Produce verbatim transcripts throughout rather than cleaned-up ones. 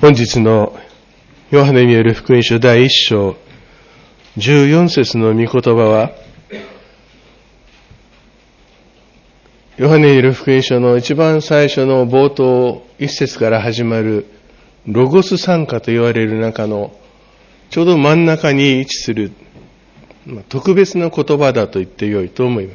本日のヨハネによる福音書第一章じゅうよん節の御言葉は、ヨハネによる福音書の一番最初の冒頭一節から始まるロゴス賛歌と言われる中のちょうど真ん中に位置する特別な言葉だと言ってよいと思います。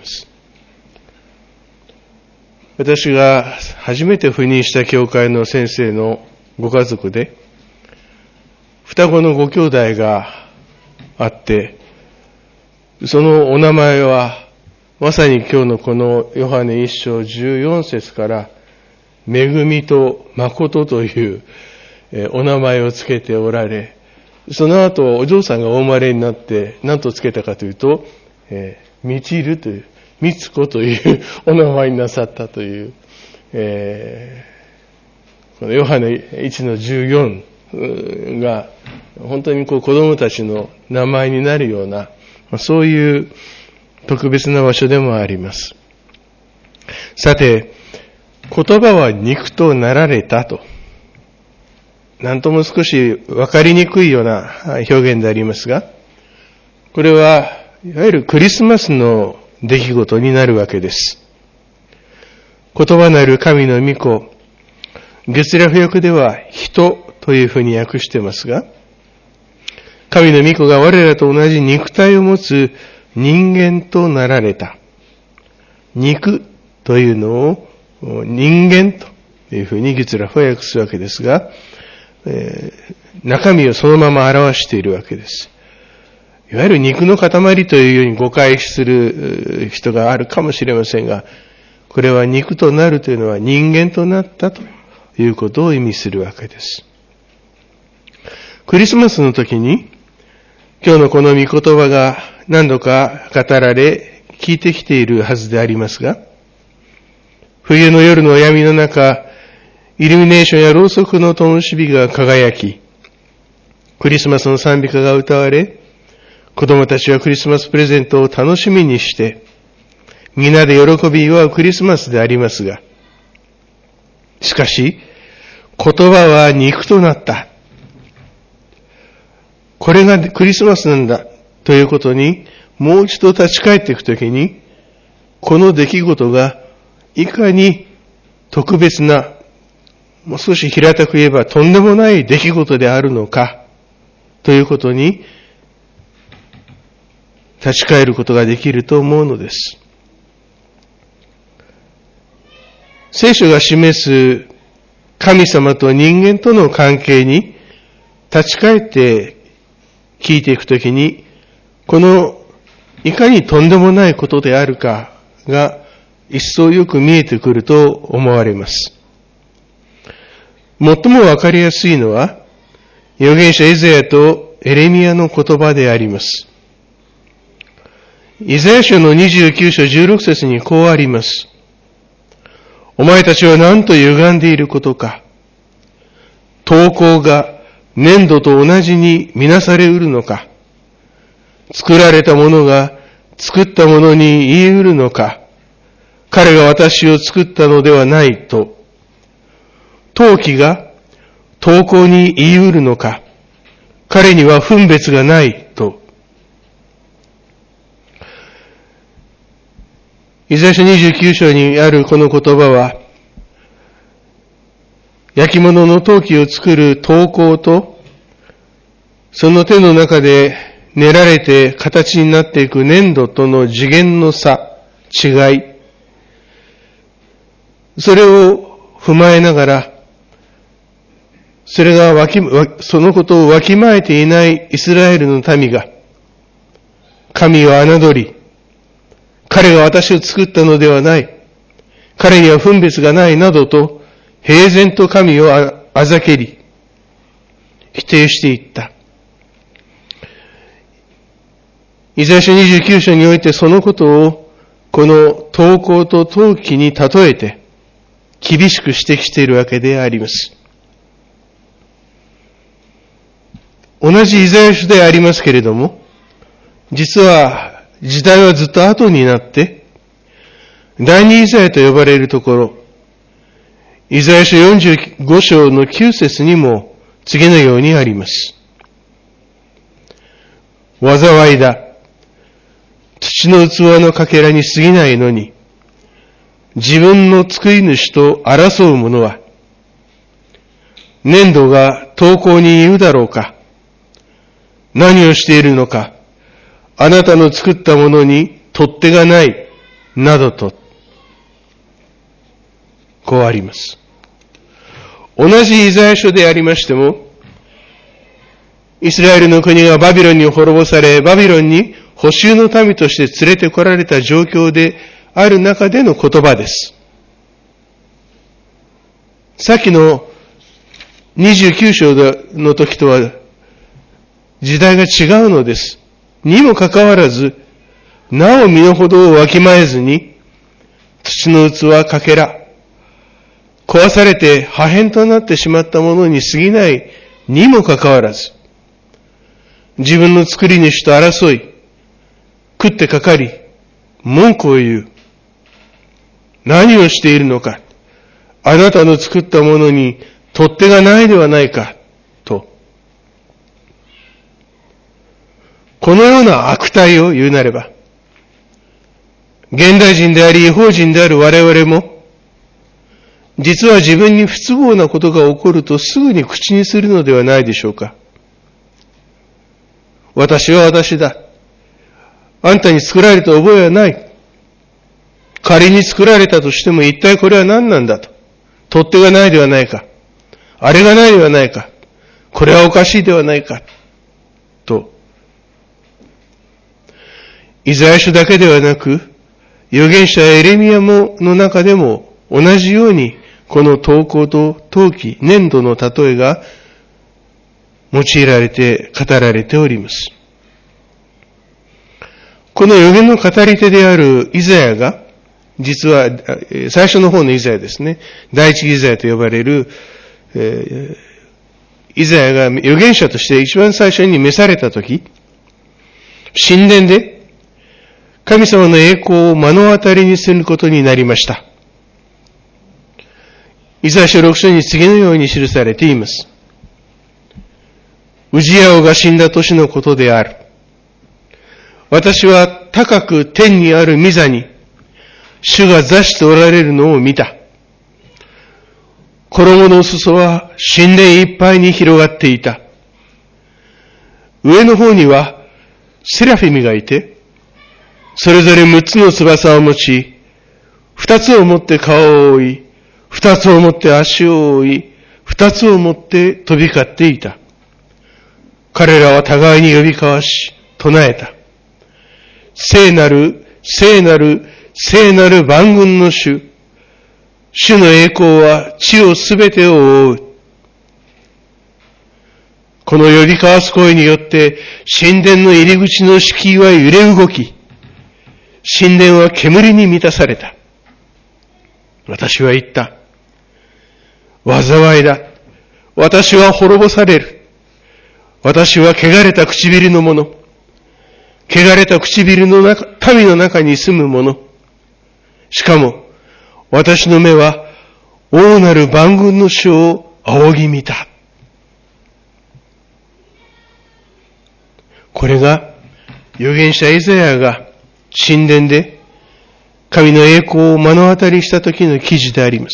私が初めて赴任した教会の先生のご家族で双子のご兄弟があって、そのお名前はまさに今日のこのヨハネ一章じゅうよん節から恵みと誠というお名前をつけておられ、その後お嬢さんがお生まれになって何とつけたかというと、えー、みちるというみつこというお名前になさったという、えー、このヨハネいちのじゅうよんが本当にこう子供たちの名前になるような、そういう特別な場所でもあります。さて、言葉は肉となられたと、なんとも少しわかりにくいような表現でありますが、これはいわゆるクリスマスの出来事になるわけです。言葉なる神の御子、月略訳では人というふうに訳してますが、神の御子が我らと同じ肉体を持つ人間となられた。肉というのを人間というふうに月略は訳すわけですが、えー、中身をそのまま表しているわけです。いわゆる肉の塊というように誤解する人があるかもしれませんが、これは肉となるというのは人間となったということを意味するわけです。クリスマスの時に今日のこの御言葉が何度か語られ聞いてきているはずでありますが、冬の夜の闇の中、イルミネーションやろうそくの灯火が輝き、クリスマスの賛美歌が歌われ、子供たちはクリスマスプレゼントを楽しみにして、皆で喜び祝うクリスマスでありますが、しかし、言葉は肉となった。これがクリスマスなんだということにもう一度立ち返っていくときに、この出来事がいかに特別な、もう少し平たく言えばとんでもない出来事であるのかということに立ち返ることができると思うのです。聖書が示す神様と人間との関係に立ち返って聞いていくときに、このいかにとんでもないことであるかが一層よく見えてくると思われます。最もわかりやすいのは預言者イザヤとエレミヤの言葉であります。イザヤ書のにじゅうきゅう章じゅうろく節にこうあります。お前たちは何と歪んでいることか。刀工が粘土と同じに見なされうるのか。作られたものが作ったものに言い得るのか。彼が私を作ったのではないと。陶器が刀工に言い得るのか。彼には分別がないと。イザヤ書にじゅうきゅう章にあるこの言葉は、焼き物の陶器を作る陶工と、その手の中で練られて形になっていく粘土との次元の差、違い、それを踏まえながら、それがわき、そのことをわきまえていないイスラエルの民が、神を侮り、彼が私を作ったのではない、彼には分別がないなどと、平然と神をあざけり、否定していった。イザヤ書にじゅうきゅう章においてそのことを、この陶工と陶器に例えて、厳しく指摘しているわけであります。同じイザヤ書でありますけれども、実は時代はずっと後になって、第二イザヤと呼ばれるところ、イザヤ書よんじゅうご章のきゅう節にも次のようにあります。災いだ。土の器のかけらに過ぎないのに、自分の作り主と争う者は、粘土が投稿に言うだろうか。何をしているのか。あなたの作ったものに取っ手がない。などと。こうあります。同じイザヤ書でありましても、イスラエルの国がバビロンに滅ぼされ、バビロンに捕囚の民として連れてこられた状況である中での言葉です。さっきのにじゅうきゅう章の時とは時代が違うのです。にもかかわらず、なお身の程をわきまえずに、土の器かけら、壊されて破片となってしまったものに過ぎないにもかかわらず、自分の作り主と争い、食ってかかり、文句を言う。何をしているのか。あなたの作ったものに取っ手がないではないか。と。このような悪態を言うなれば、現代人であり、異邦人である我々も、実は自分に不都合なことが起こるとすぐに口にするのではないでしょうか。私は私だ。あんたに作られた覚えはない。仮に作られたとしても一体これは何なんだと。取っ手がないではないか。あれがないではないか。これはおかしいではないか。と。イザヤ書だけではなく、預言者エレミヤもの中でも同じようにこの陶工と陶器、粘土の例えが用いられて語られております。この預言の語り手であるイザヤが、実は最初の方のイザヤですね、第一イザヤと呼ばれる、えー、イザヤが預言者として一番最初に召されたとき、神殿で神様の栄光を目の当たりにすることになりました。イザヤ書ろく章に次のように記されています。ウジヤオが死んだ年のことである。私は高く天にある御座に主が座しておられるのを見た。衣の裾は神殿いっぱいに広がっていた。上の方にはセラフィムがいて、それぞれ六つの翼を持ち、二つを持って顔を覆い、二つを持って足を覆い、二つを持って飛び交っていた。彼らは互いに呼び交わし、唱えた。聖なる、聖なる、聖なる万軍の主。主の栄光は地をすべてを覆う。この呼び交わす声によって、神殿の入り口の敷居は揺れ動き、神殿は煙に満たされた。私は言った。災いだ。私は滅ぼされる。私は汚れた唇の者。汚れた唇の中、民の中に住む者。しかも、私の目は大なる万軍の主を仰ぎ見た。これが預言者イザヤが神殿で神の栄光を目の当たりした時の記事であります。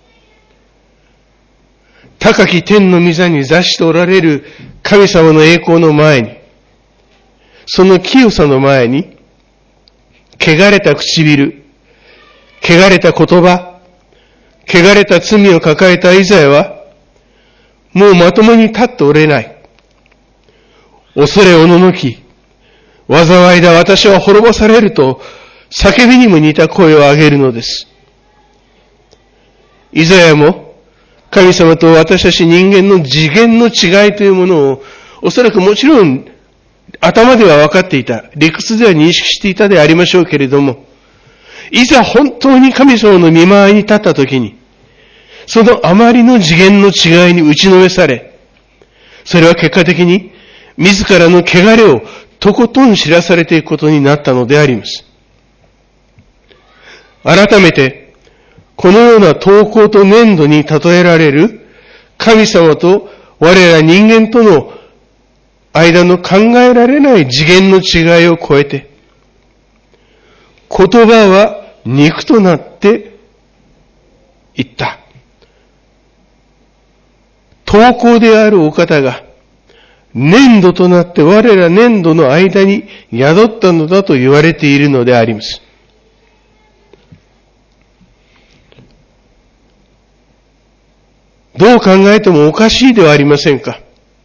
高き天の御座に座しておられる神様の栄光の前に、その清さの前に、汚れた唇、汚れた言葉、汚れた罪を抱えたイザヤは、もうまともに立っておれない。恐れおののき、災いだ私は滅ぼされると叫びにも似た声を上げるのです。イザヤも神様と私たち人間の次元の違いというものをおそらくもちろん頭では分かっていた、理屈では認識していたでありましょうけれども、いざ本当に神様の見舞いに立ったときに、そのあまりの次元の違いに打ちのめされ、それは結果的に自らの汚れをとことん知らされていくことになったのであります。改めて、このような陶工と粘土に例えられる神様と我ら人間との間の考えられない次元の違いを超えて、言葉は肉となっていった。刀工であるお方が粘土となって我ら粘土の間に宿ったのだと言われているのであります。どう考えてもおかしいではありませんか。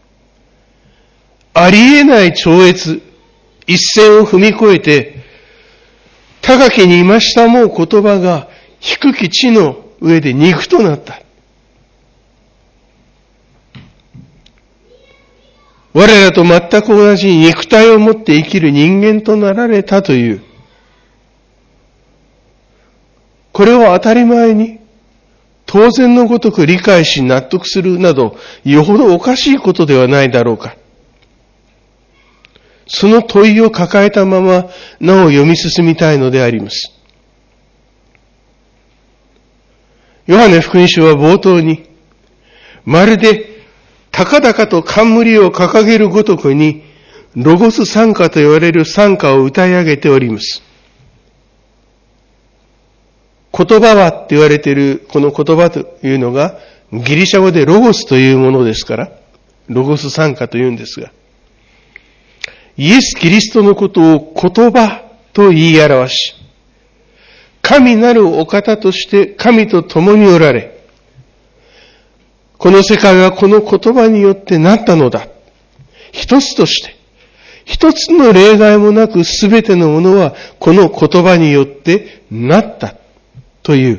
ありえない超越、一線を踏み越えて、高きに増したもう言葉が低き地の上で肉となった。我らと全く同じ肉体を持って生きる人間となられたという、これを当たり前に当然のごとく理解し納得するなど、よほどおかしいことではないだろうか。その問いを抱えたまま、なお読み進みたいのであります。ヨハネ福音書は冒頭に、まるで高々と冠を掲げるごとくに、ロゴス賛歌と言われる賛歌を歌い上げております。言葉はって言われているこの言葉というのがギリシャ語でロゴスというものですから、ロゴス賛歌というんですが、イエス・キリストのことを言葉と言い表し、神なるお方として神と共におられ、この世界はこの言葉によってなったのだ。一つとして、一つの例外もなくすべてのものはこの言葉によってなったという。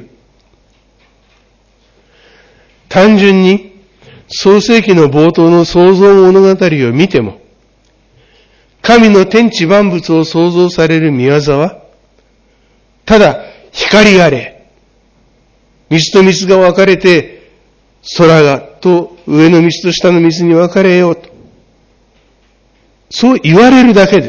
単純に創世記の冒頭の創造物語を見ても、神の天地万物を創造される御業は、ただ光あれ、水と水が分かれて、空がと上の水と下の水に分かれようと。そう言われるだけです。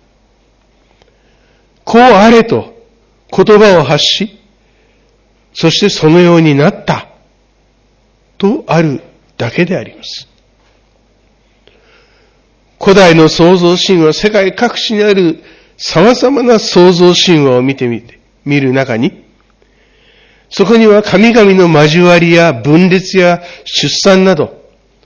こうあれと言葉を発し、そしてそのようになったとあるだけであります。古代の創造神話、世界各地にある様々な創造神話を見てみて、見る中に、そこには神々の交わりや分裂や出産など、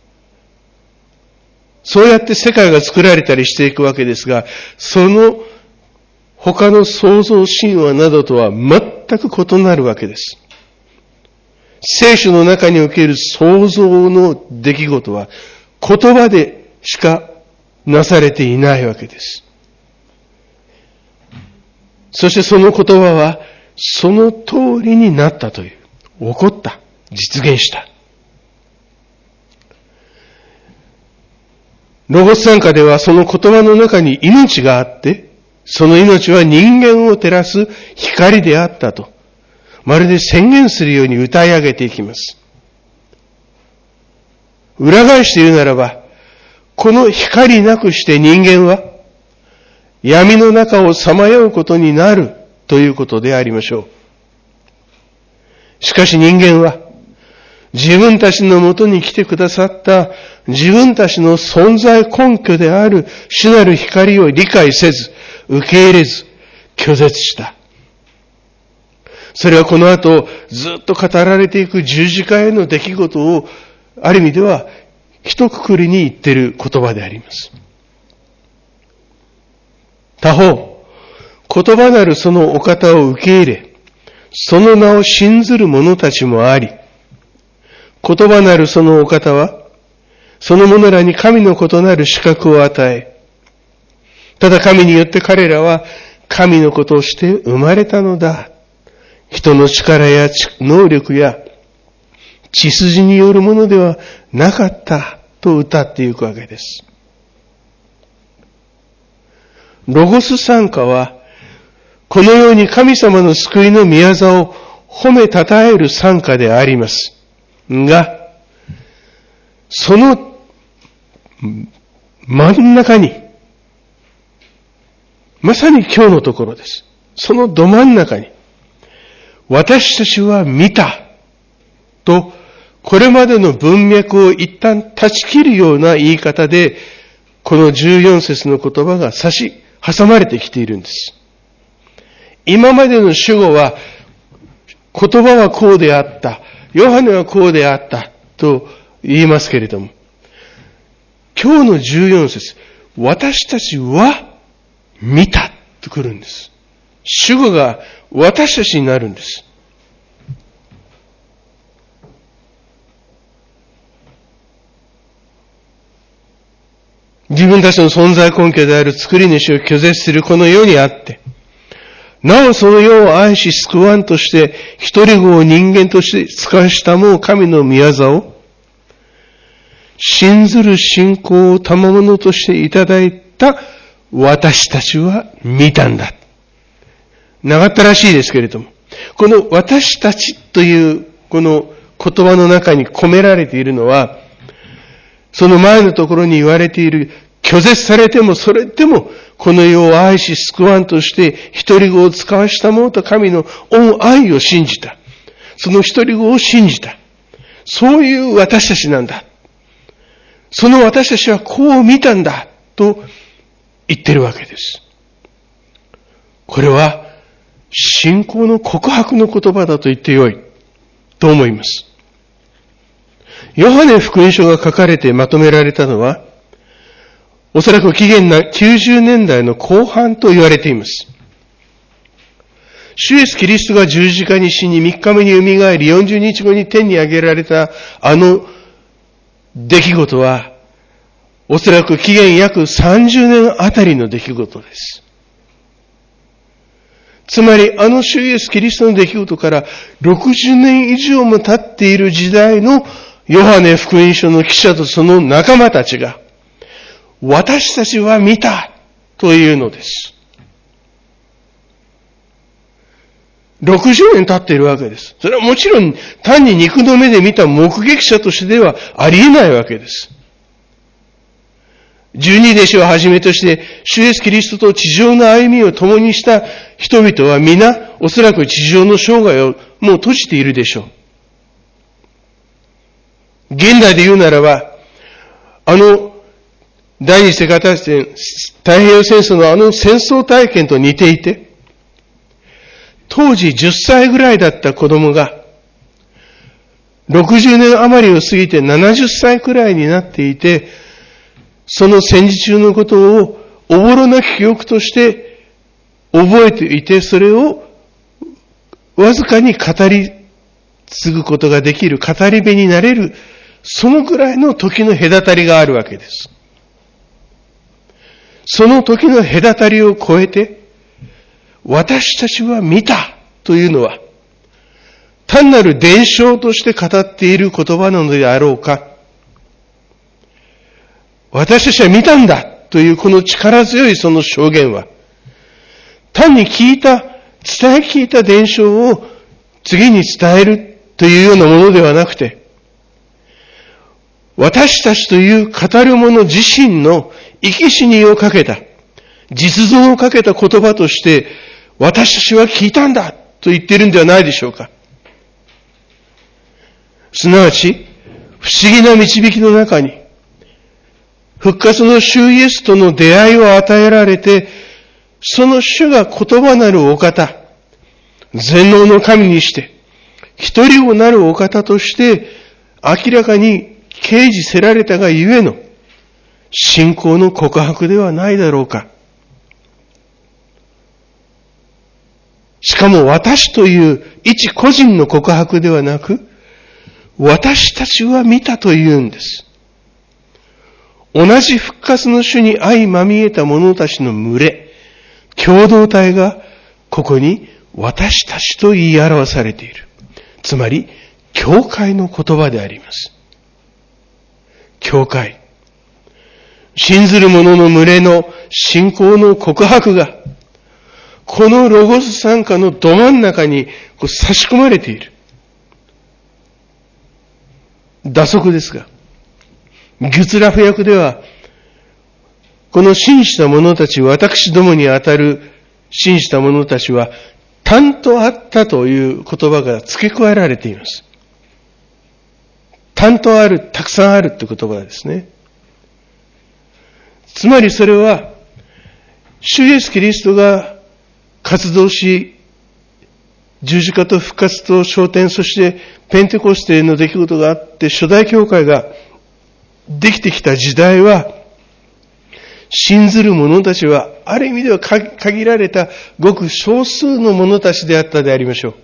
そうやって世界が作られたりしていくわけですが、その他の創造神話などとは全く異なるわけです。聖書の中における創造の出来事は言葉でしかなされていないわけです。そしてその言葉はその通りになったという、起こった、実現した。ロゴス賛歌ではその言葉の中に命があって、その命は人間を照らす光であったと、まるで宣言するように歌い上げていきます。裏返して言うならば、この光なくして人間は闇の中をさまようことになるということでありましょう。しかし人間は自分たちのもとに来てくださった自分たちの存在根拠である主なる光を理解せず、受け入れず、拒絶した。それはこの後ずっと語られていく十字架への出来事をある意味では一括りに言っている言葉であります。他方、言葉なるそのお方を受け入れ、その名を信ずる者たちもあり、言葉なるそのお方は、その者らに神の異なる資格を与え、ただ神によって彼らは神の子として生まれたのだ。人の力や能力や血筋によるものではなかったと歌っていくわけです。ロゴス賛歌は、このように神様の救いの御業を褒めたたえる賛歌であります。が、その真ん中に、まさに今日のところです。そのど真ん中に、私たちは見たとこれまでの文脈を一旦断ち切るような言い方で、このじゅうよん節の言葉が差し挟まれてきているんです。今までの主語は、言葉はこうであった、ヨハネはこうであったと言いますけれども、今日のじゅうよん節、私たちは見たと来るんです。主語が私たちになるんです。自分たちの存在根拠である作り主を拒絶するこの世にあって、なおその世を愛し救わんとして、一人子を人間として使わしたもう神の御業を、信ずる信仰を賜物としていただいた私たちは見たんだ。長ったらしいですけれども、この私たちというこの言葉の中に込められているのは、その前のところに言われている、拒絶されてもそれでもこの世を愛し救わんとして一人子を使わしたものと神の恩愛を信じた。その一人子を信じた。そういう私たちなんだ。その私たちはこう見たんだと言ってるわけです。これは信仰の告白の言葉だと言ってよいと思います。ヨハネ福音書が書かれてまとめられたのは、おそらく紀元きゅうじゅうねんだいの後半と言われています。主イエスキリストが十字架に死にみっかめによみがえりよんじゅうにちごに天に上げられたあの出来事は、おそらく紀元約さんじゅうねんあたりの出来事です。つまりあの主イエスキリストの出来事からろくじゅうねん以上も経っている時代のヨハネ福音書の記者とその仲間たちが、私たちは見たというのです。ろくじゅうねん経っているわけです。それはもちろん単に肉の目で見た目撃者としてではありえないわけです。十二弟子をはじめとして、主イエスキリストと地上の歩みを共にした人々は皆、おそらく地上の生涯をもう閉じているでしょう。現代で言うならば、あの、第二次世界大戦、太平洋戦争のあの戦争体験と似ていて、当時じゅっさいぐらいだった子供が、ろくじゅうねん余りを過ぎてななじゅっさいくらいになっていて、その戦時中のことをおぼろなき記憶として覚えていて、それをわずかに語り継ぐことができる、語り部になれる、そのくらいの時の隔たりがあるわけです。その時の隔たりを超えて、私たちは見たというのは、単なる伝承として語っている言葉なのであろうか、私たちは見たんだというこの力強いその証言は、単に聞いた、伝え聞いた伝承を次に伝えるというようなものではなくて、私たちという語る者自身の生き死にをかけた、実存をかけた言葉として、私たちは聞いたんだと言っているんではないでしょうか。すなわち、不思議な導きの中に、復活の主イエスとの出会いを与えられて、その主が言葉なるお方、全能の神にして、一人をなるお方として、明らかに掲示せられたがゆえの、信仰の告白ではないだろうか。しかも私という一個人の告白ではなく、私たちは見たというんです。同じ復活の主に相まみえた者たちの群れ、共同体がここに私たちと言い表されている。つまり、教会の言葉であります。教会。信ずる者の群れの信仰の告白が、このロゴス参加のど真ん中にこう差し込まれている。打足ですが、ギュツラフ訳では、この信じた者たち、私どもにあたる信じた者たちは、単とあったという言葉が付け加えられています。 担当ある、たくさんあるって言葉ですね。つまりそれは、主イエスキリストが活動し、十字架と復活と昇天、そしてペンテコステの出来事があって、初代教会ができてきた時代は、信ずる者たちは、ある意味では限られたごく少数の者たちであったでありましょう。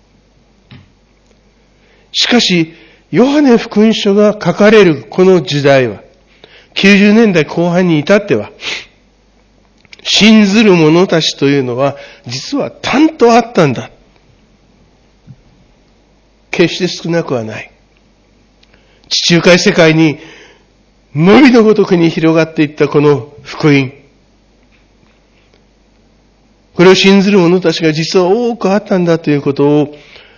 しかし、ヨハネ福音書が書かれるこの時代は、きゅうじゅうねんだいこう半に至っては、信ずる者たちというのは、実はたんとあったんだ。決して少なくはない。地中海世界に、のびのごとくに広がっていったこの福音。これを信ずる者たちが実は多くあったんだということを、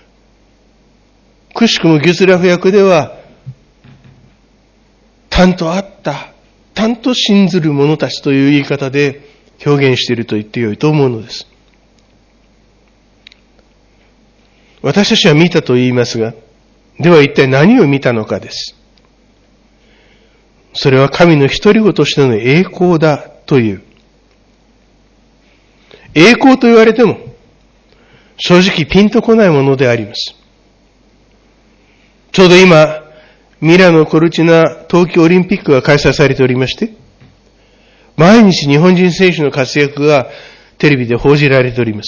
くしくもギュスラフ訳では、たんとあった、たんと信ずる者たちという言い方で表現していると言ってよいと思うのです。私たちは見たと言いますが、では一体何を見たのかです。それは神の独り子としての栄光だという。栄光と言われても、正直ピンとこないものであります。ちょうど今、ミラノ・コルチナ冬季オリンピックが開催されておりまして、毎日日本人選手の活躍がテレビで報じられております。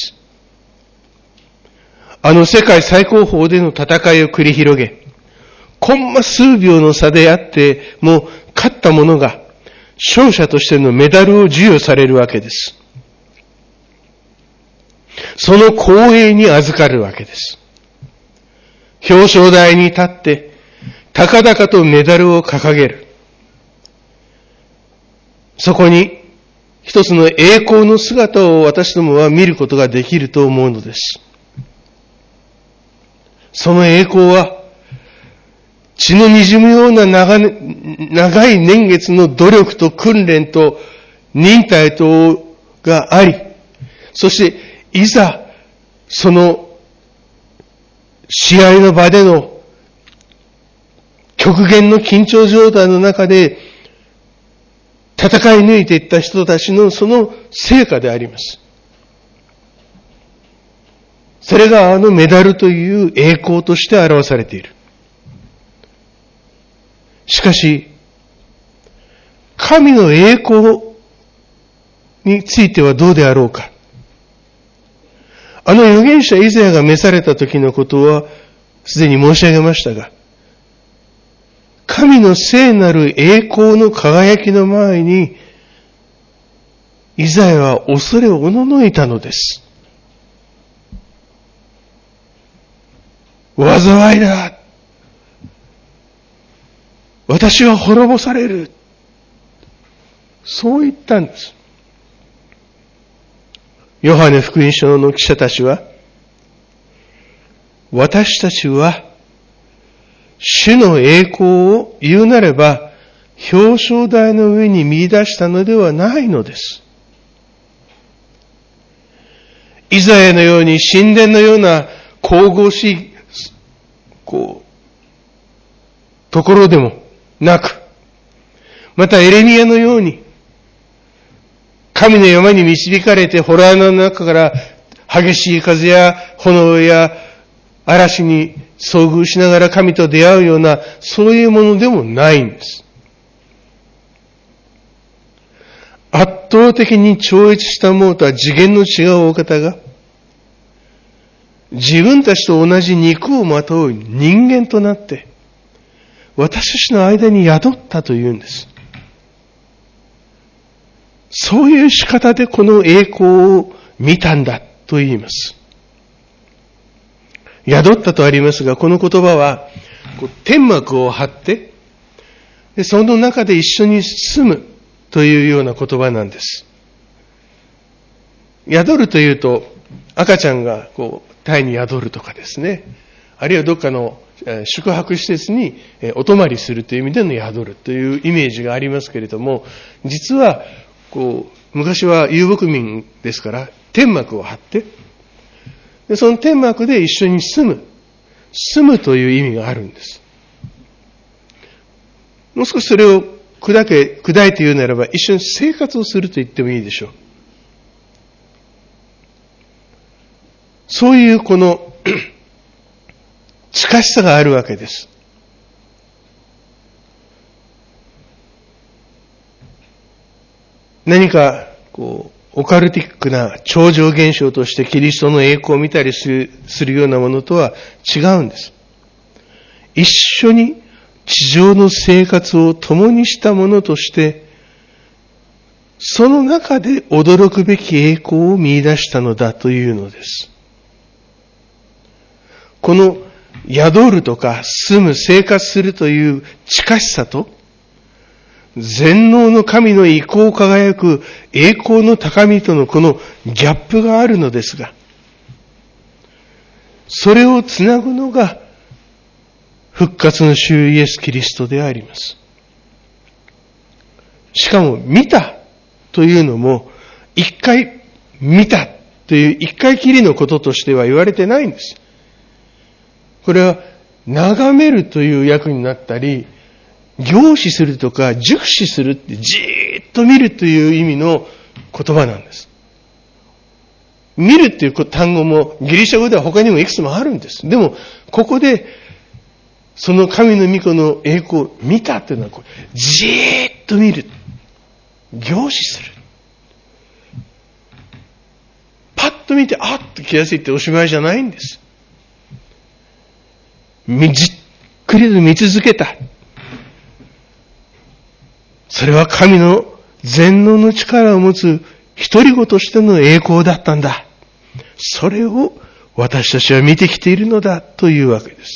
あの世界最高峰での戦いを繰り広げ、コンマ数秒の差であって、もう勝った者が勝者としてのメダルを授与されるわけです。その光栄に預かるわけです。表彰台に立って、高々とメダルを掲げる。そこに一つの栄光の姿を私どもは見ることができると思うのです。その栄光は、血の滲むような 長, 長い年月の努力と訓練と忍耐とがあり、そしていざその試合の場での極限の緊張状態の中で戦い抜いていった人たちのその成果であります。それがあのメダルという栄光として表されている。しかし、神の栄光についてはどうであろうか。あの預言者イザヤが召された時のことはすでに申し上げましたが、神の聖なる栄光の輝きの前に、イザヤは恐れをおののいたのです。災いだ。私は滅ぼされる。そう言ったんです。ヨハネ福音書の記者たちは、私たちは、主の栄光を言うなれば、表彰台の上に見出したのではないのです。イザヤのように神殿のような神々しい、こう、ところでもなく、またエレミヤのように、神の山に導かれて洞穴の中から激しい風や炎や嵐に遭遇しながら神と出会うような、そういうものでもないんです。圧倒的に超越したものとは次元の違うお方が、自分たちと同じ肉をまとう人間となって、私たちの間に宿ったというんです。そういう仕方でこの栄光を見たんだと言います。宿ったとありますが、この言葉はこう天幕を張ってで、その中で一緒に住むというような言葉なんです。宿るというと、赤ちゃんがこう胎に宿るとかですね、あるいはどっかの宿泊施設にお泊まりするという意味での宿るというイメージがありますけれども、実はこう昔は遊牧民ですから天幕を張って、でその天幕で一緒に住む住むという意味があるんです。 もう少しそれを砕け、砕いて言うならば、一緒に生活をすると言ってもいいでしょう。そういうこの近しさがあるわけです。何かこうオカルティックな超常現象としてキリストの栄光を見たりする、するようなものとは違うんです。一緒に地上の生活を共にしたものとして、その中で驚くべき栄光を見出したのだというのです。この宿るとか住む生活するという近しさと、全能の神の意向を輝く栄光の高みとのこのギャップがあるのですが、それをつなぐのが復活の主イエス・キリストであります。しかも見たというのも一回見たという一回きりのこととしては言われてないんです。これは眺めるという訳になったり、凝視するとか熟視するってじーっと見るという意味の言葉なんです。見るっていう単語もギリシャ語では他にもいくつもあるんです。でもここでその神の御子の栄光を見たというのはこうじーっと見る、凝視する、パッと見てあっと気がついておしまいじゃないんです。じっくりと見続けた。それは神の全能の力を持つ一人子としての栄光だったんだ。それを私たちは見てきているのだというわけです。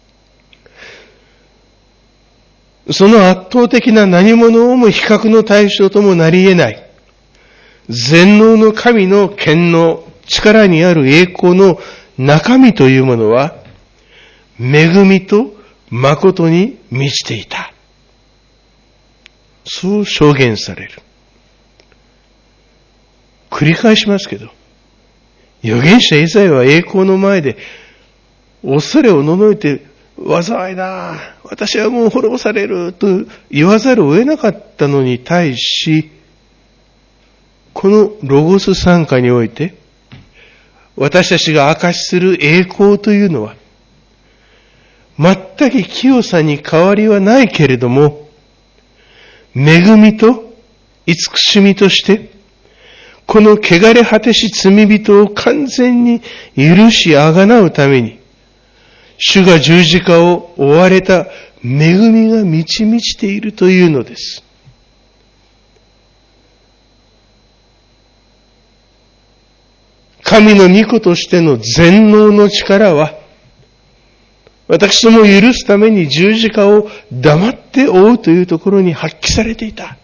その圧倒的な何者をも比較の対象ともなり得ない全能の神の権能、力にある栄光の中身というものは恵みと誠に満ちていた。そう証言される。繰り返しますけど、預言者イザヤは栄光の前で恐れをののいて、災いだ、私はもう滅ぼされると言わざるを得なかったのに対し、このロゴス賛歌において私たちが証しする栄光というのは全く清さに変わりはないけれども、恵みと慈しみとしてこの汚れ果てし罪人を完全に許しあがなうために主が十字架を追われた恵みが満ち満ちているというのです。神の御子としての全能の力は私どもを許すために十字架を黙って追うというところに発揮されていた。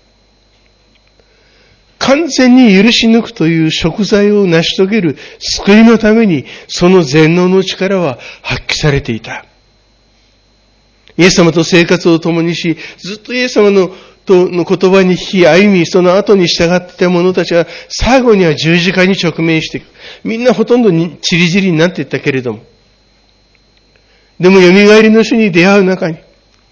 完全に許し抜くという贖罪を成し遂げる救いのためにその全能の力は発揮されていた。イエス様と生活を共にし、ずっとイエス様のとの言葉に聞き歩み、その後に従っていた者たちは最後には十字架に直面していく。みんなほとんどに散り散りになっていったけれども、でも蘇りの主に出会う中に、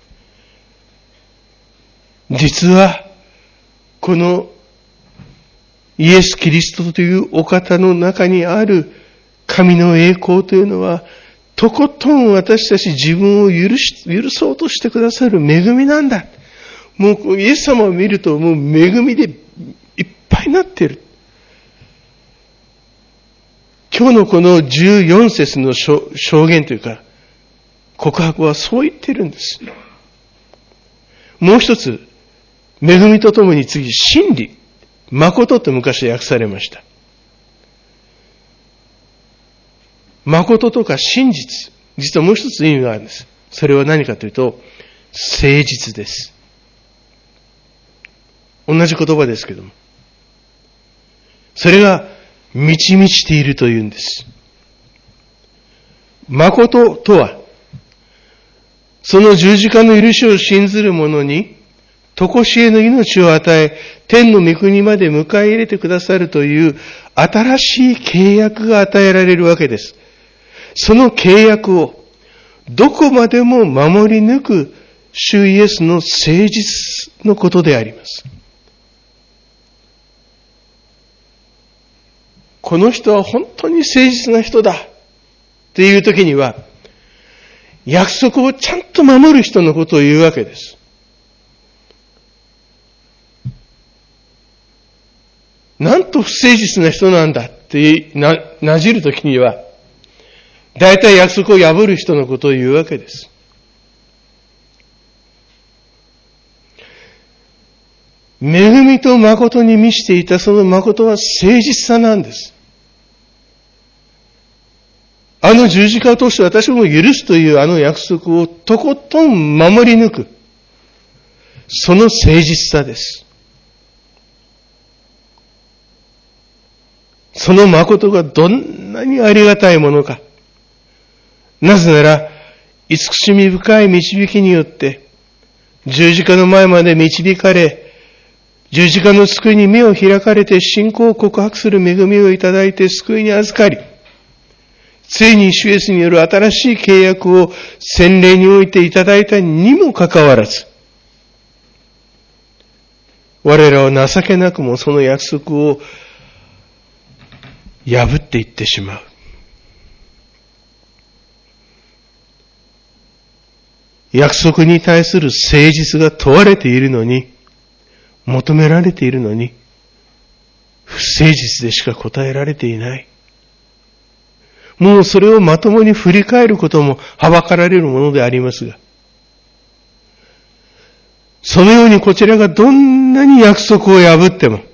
実はこのイエス・キリストというお方の中にある神の栄光というのは、とことん私たち自分を許し、許そうとしてくださる恵みなんだ。もうイエス様を見るともう恵みでいっぱいになっている。今日のこのじゅうよん節の証言というか、告白はそう言ってるんです。もう一つ、恵みとともに次、真理。誠と昔訳されました。誠とか真実。実はもう一つ意味があるんです。それは何かというと、誠実です。同じ言葉ですけども。それが満ち満ちているというんです。誠とは、その十字架の許しを信ずる者に、常しえの命を与え、天の御国まで迎え入れてくださるという新しい契約が与えられるわけです。その契約をどこまでも守り抜く主イエスの誠実のことであります。この人は本当に誠実な人だっていう時には、約束をちゃんと守る人のことを言うわけです。なんと不誠実な人なんだってな、なじるときには、大体約束を破る人のことを言うわけです。恵みと誠に満ちていたその誠は誠実さなんです。あの十字架を通して私も許すというあの約束をとことん守り抜く。その誠実さです。その誠がどんなにありがたいものか。なぜなら、慈しみ深い導きによって、十字架の前まで導かれ、十字架の救いに目を開かれて信仰を告白する恵みをいただいて救いに預かり、ついに主イエスによる新しい契約を洗礼においていただいたにもかかわらず、我らは情けなくもその約束を破っていってしまう。約束に対する誠実が問われているのに、求められているのに、不誠実でしか答えられていない。もうそれをまともに振り返ることもはばかられるものでありますが、そのようにこちらがどんなに約束を破っても、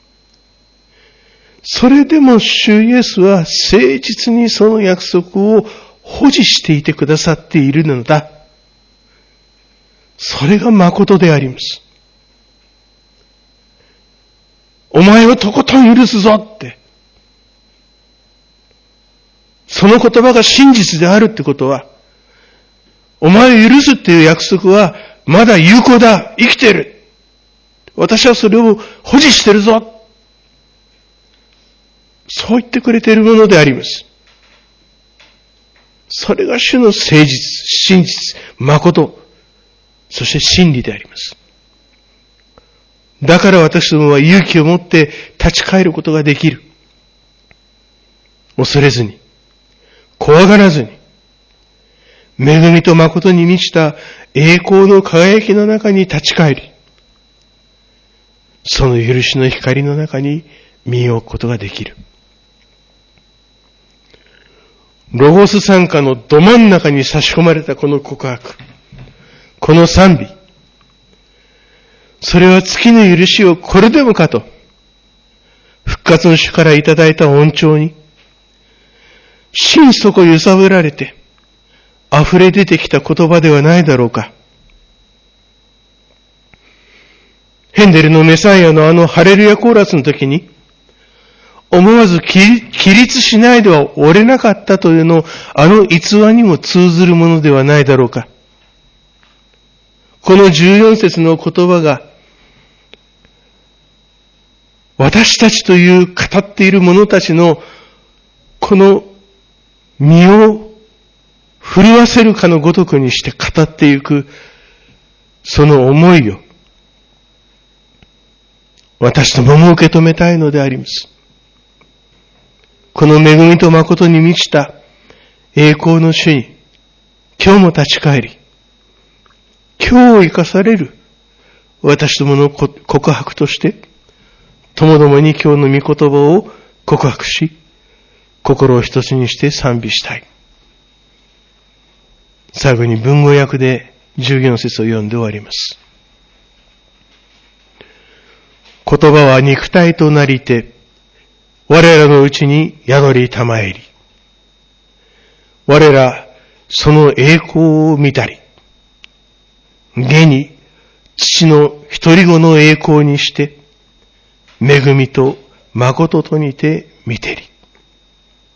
それでも主イエスは誠実にその約束を保持していてくださっているのだ。それが誠であります。お前をとことん許すぞって。その言葉が真実であるってことは、お前を許すっていう約束はまだ有効だ。生きてる。私はそれを保持してるぞ。そう言ってくれているものであります。それが主の誠実、真実、誠、そして真理であります。だから私どもは勇気を持って立ち返ることができる。恐れずに、怖がらずに、恵みと誠に満ちた栄光の輝きの中に立ち返り、その許しの光の中に身を置くことができる。ロゴス賛歌のど真ん中に差し込まれたこの告白、この賛美、それは月の許しをこれでもかと、復活の主からいただいた恩寵に、心底揺さぶられて、溢れ出てきた言葉ではないだろうか。ヘンデルのメサイアのあのハレルヤコーラスの時に、思わず起立しないでは折れなかったというのを、あの逸話にも通ずるものではないだろうか。このじゅうよん節の言葉が、私たちという語っている者たちの、この身を震わせるかのごとくにして語っていく、その思いを、私どもも受け止めたいのであります。この恵みと誠に満ちた栄光の主に、今日も立ち返り、今日を生かされる私どもの告白として、ともどもに今日の御言葉を告白し、心を一つにして賛美したい。最後に文語訳でじゅうよん節を読んで終わります。言葉は肉体となりて、我らのうちに宿りたまえり。我ら、その栄光を見たり、現に父の一人子の栄光にして、恵みと誠とにて見てり。